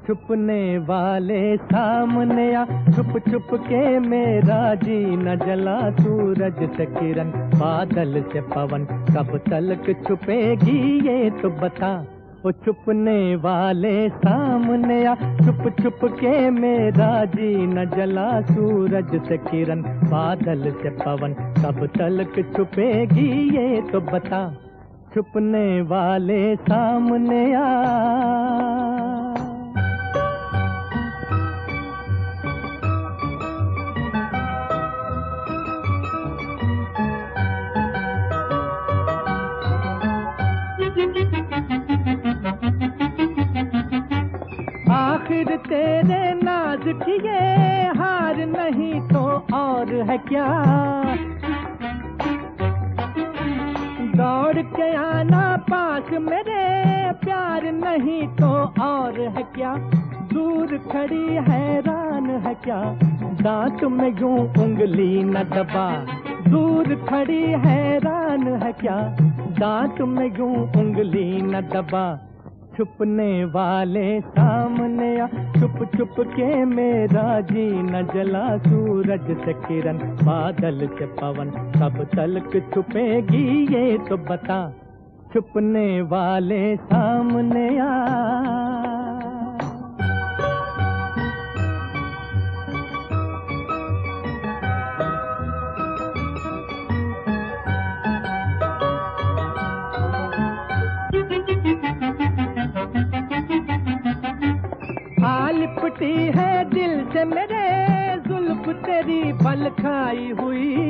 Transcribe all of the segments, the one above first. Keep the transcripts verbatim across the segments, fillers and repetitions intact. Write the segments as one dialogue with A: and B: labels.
A: छुपने वाले सामने आ, छुप छुप के मेरा जी न जला। सूरज से किरण, बादल से पवन, कब तलक छुपेगी ये तो बता। ओ छुपने वाले सामने आ, छुप छुप के मेरा जी न जला। सूरज से किरण, बादल से पवन, कब तलक छुपेगी ये तो बता। छुपने वाले सामने आ। आखिर तेरे नाज की ये हार नहीं तो और है क्या। दौड़ के आना पास मेरे, प्यार नहीं तो और है क्या। दूर खड़ी हैरान है क्या, दांत में यूं उंगली न दबा। दूर खड़ी हैरान है क्या, दांत में यूं उंगली न दबा। छुपने वाले सामने आ, छुप छुप के मेरा जी न जला। सूरज से किरण, बादल से पवन, कब तलक छुपेगी ये तो बता। छुपने वाले सामने आ। लिपटी है दिल से मेरे जुल्फ तेरी पल खाई हुई।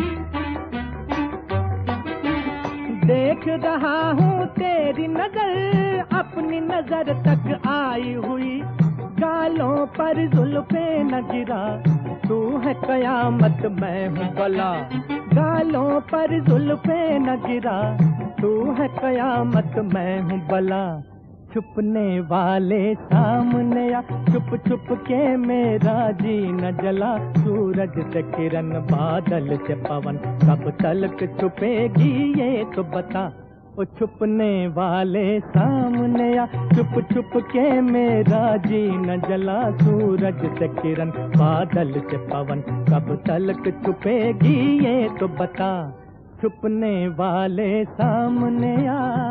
A: देख रहा हूँ तेरी नजर अपनी नजर तक आई हुई। गालों पर जुल्फे न गिरा, तू है कयामत मैं हूँ बला। गालों पर जुल्फे न गिरा, तू है कयामत मैं हूँ बला। छुपने वाले सामने आ, छुप छुप के मेरा जी न जला। सूरज से किरण, बादल से पवन, कब तलक छुपेगी ये तो बता। ओ छुपने वाले सामने आ, छुप छुप के मेरा जी न जला। सूरज से किरण, बादल से पवन, कब तलक छुपेगी ये तो बता। छुपने वाले सामने आ।